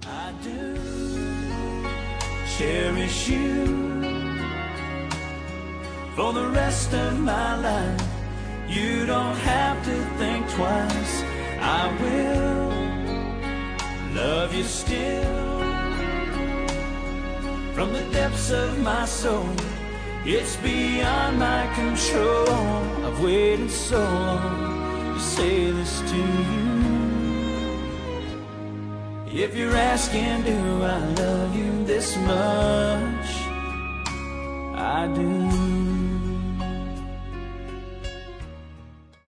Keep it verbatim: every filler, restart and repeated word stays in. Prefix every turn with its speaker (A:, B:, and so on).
A: I do cherish you for the rest of my life. You don't have to think twice. I will love you still from the depths of my soul. It's beyond my control. I've waited so long to say this to you. If you're asking, do I love you this much? I do.